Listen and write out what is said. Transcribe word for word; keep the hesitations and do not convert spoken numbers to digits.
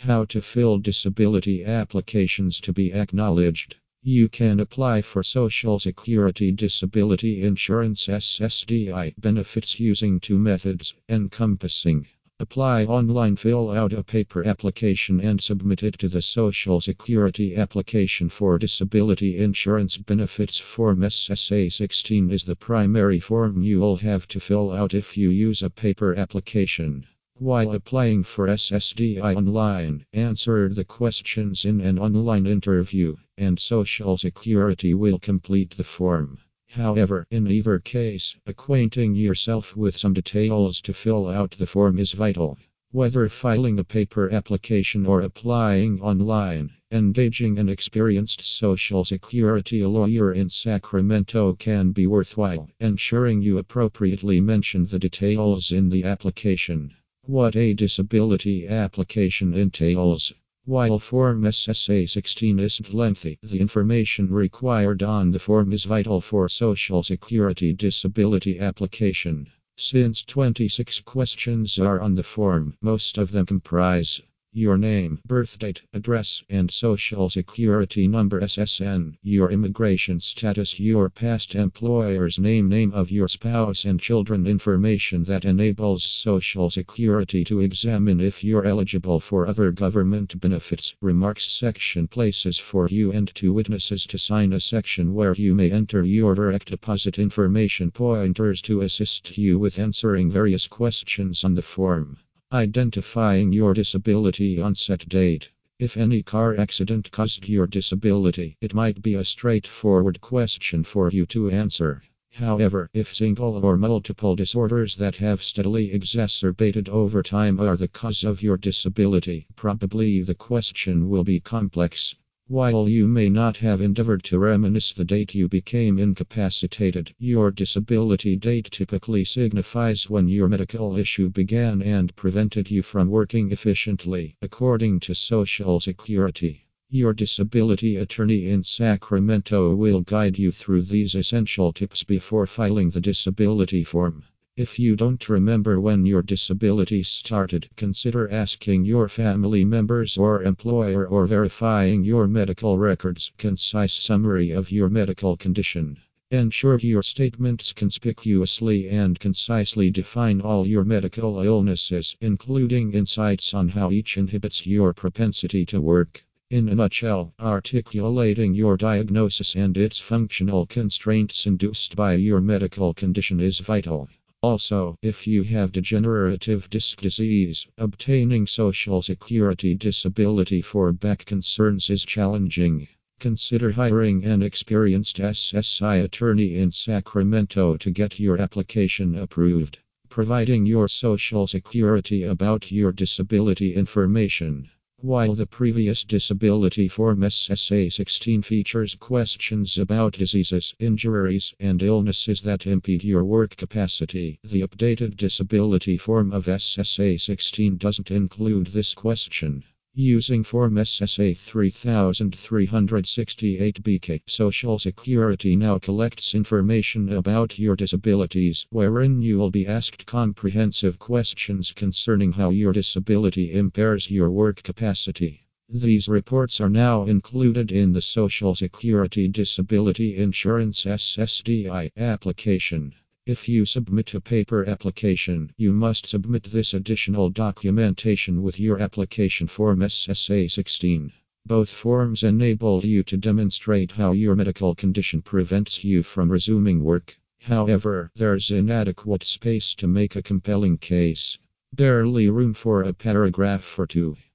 How to fill disability applications to be acknowledged. You can apply for Social Security Disability Insurance S S D I benefits using two methods, encompassing: apply online, fill out a paper application and submit it to the Social Security Application for Disability Insurance Benefits form. S S A sixteen is the primary form you'll have to fill out if you use a paper application. While applying for S S D I online, answer the questions in an online interview, and Social Security will complete the form. However, in either case, acquainting yourself with some details to fill out the form is vital. Whether filing a paper application or applying online, engaging an experienced Social Security lawyer in Sacramento can be worthwhile, ensuring you appropriately mention the details in the application. What a disability application entails. While Form S S A sixteen isn't lengthy, the information required on the form is vital for Social Security disability application. Since twenty-six questions are on the form, most of them comprise your name, birth date, address, and Social Security number S S N, your immigration status, your past employer's name, name of your spouse and children, information that enables Social Security to examine if you're eligible for other government benefits, remarks section, places for you and two witnesses to sign, a section where you may enter your direct deposit information, pointers to assist you with answering various questions on the form. Identifying your disability onset date. If any car accident caused your disability, it might be a straightforward question for you to answer. However, if single or multiple disorders that have steadily exacerbated over time are the cause of your disability, probably the question will be complex. While you may not have endeavored to reminisce the date you became incapacitated, your disability date typically signifies when your medical issue began and prevented you from working efficiently, according to Social Security. Your disability attorney in Sacramento will guide you through these essential tips before filing the disability form. If you don't remember when your disability started, consider asking your family members or employer or verifying your medical records. Concise summary of your medical condition. Ensure your statements conspicuously and concisely define all your medical illnesses, including insights on how each inhibits your propensity to work. In a nutshell, articulating your diagnosis and its functional constraints induced by your medical condition is vital. Also, if you have degenerative disc disease, obtaining Social Security disability for back concerns is challenging. Consider hiring an experienced S S I attorney in Sacramento to get your application approved. Providing your Social Security about your disability information. While the previous disability form S S A sixteen features questions about diseases, injuries, and illnesses that impede your work capacity, the updated disability form of S S A sixteen doesn't include this question. Using Form S S A thirty-three sixty-eight B K, Social Security now collects information about your disabilities, wherein you will be asked comprehensive questions concerning how your disability impairs your work capacity. These reports are now included in the Social Security Disability Insurance S S D I application. If you submit a paper application, you must submit this additional documentation with your application form S S A sixteen. Both forms enable you to demonstrate how your medical condition prevents you from resuming work. However, there's inadequate space to make a compelling case. Barely room for a paragraph or two.